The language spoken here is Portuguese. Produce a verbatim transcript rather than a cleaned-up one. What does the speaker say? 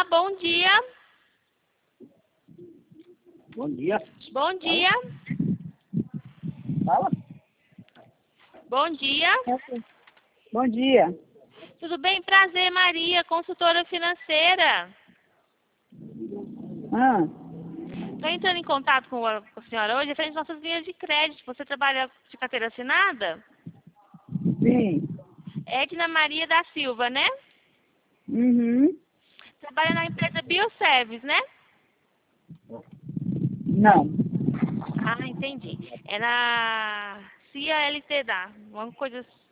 bom dia. Bom dia. Bom dia. Fala. Bom dia. Bom dia. Tudo bem? Prazer, Maria, consultora financeira. Ah, Estou entrando em contato com a, com a senhora hoje, referente às nossas linhas de crédito. Você trabalha de carteira assinada? sim. Edna Maria da Silva, né? Uhum. Trabalha na empresa Bioservice, né? Não. Ah, entendi. É na C I A L T D A, uma coisa